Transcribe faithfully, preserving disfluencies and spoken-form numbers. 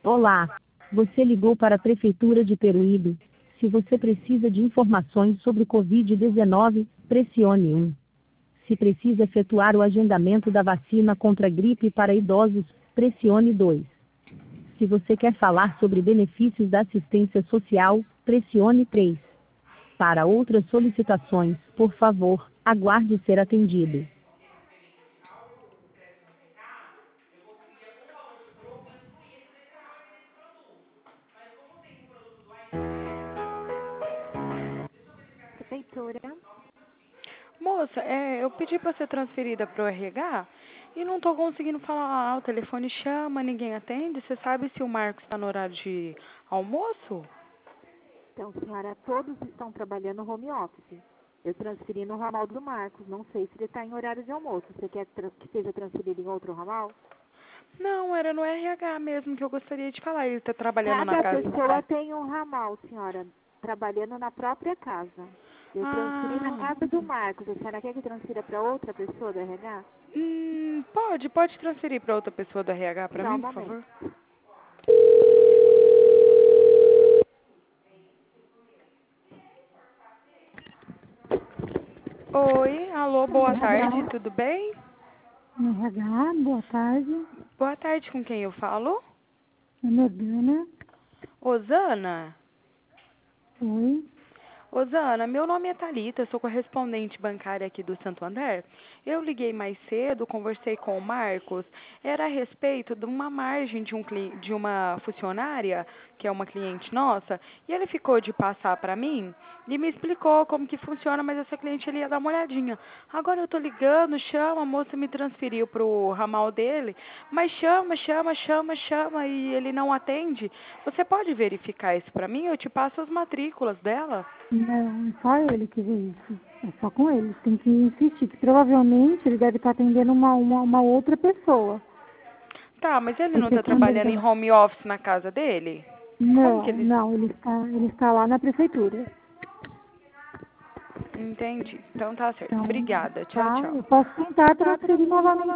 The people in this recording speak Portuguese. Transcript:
Olá, você ligou para a Prefeitura de Peruíbe. Se você precisa de informações sobre covid dezenove, pressione um. Se precisa efetuar o agendamento da vacina contra a gripe para idosos, pressione dois. Se você quer falar sobre benefícios da assistência social, pressione três. Para outras solicitações, por favor, aguarde ser atendido. Prefeitura. Moça, é, eu pedi para ser transferida para o R H e não estou conseguindo falar. Ah, o telefone chama, ninguém atende. Você sabe se o Marcos está no horário de almoço? Então, senhora, todos estão trabalhando no home office. Eu transferi no ramal do Marcos. Não sei se ele está em horário de almoço. Você quer tra- que seja transferido em outro ramal? Não, era no R H mesmo que eu gostaria de falar. Ele está trabalhando na Cada casa. pessoa tem um ramal, senhora, trabalhando na própria casa. Eu transferi na Ah, casa do Marcos. A senhora quer que transfira para outra pessoa do R H? hum, pode, pode transferir para outra pessoa do R H para Só um mim, por momento. favor? Oi, alô, boa tarde, tudo bem? R H, boa tarde. Boa tarde, com quem eu falo? Meu nome é Dana. Osana? Oi. Osana, meu nome é Thalita, sou correspondente bancária aqui do Santo André. Eu liguei mais cedo, conversei com o Marcos, era a respeito de uma margem de, um, cli- de uma funcionária, que é uma cliente nossa, e ele ficou de passar para mim e me explicou como que funciona, mas essa cliente ele ia dar uma olhadinha. Agora eu tô ligando, chama, a moça me transferiu pro ramal dele, mas chama, chama, chama, chama e ele não atende. Você pode verificar isso para mim? Eu te passo as matrículas dela. Não, é só ele que vê isso. É só com ele. Tem que insistir, que provavelmente ele deve estar atendendo uma, uma, uma outra pessoa. Tá, mas ele não Porque tá quando ele trabalhando em tá... home office na casa dele? Como que Não, ele... não, ele está, ele está lá na prefeitura. Entendi. Então tá certo. Então, Obrigada. Tchau, tá? tchau. Eu posso tentar transferir novamente.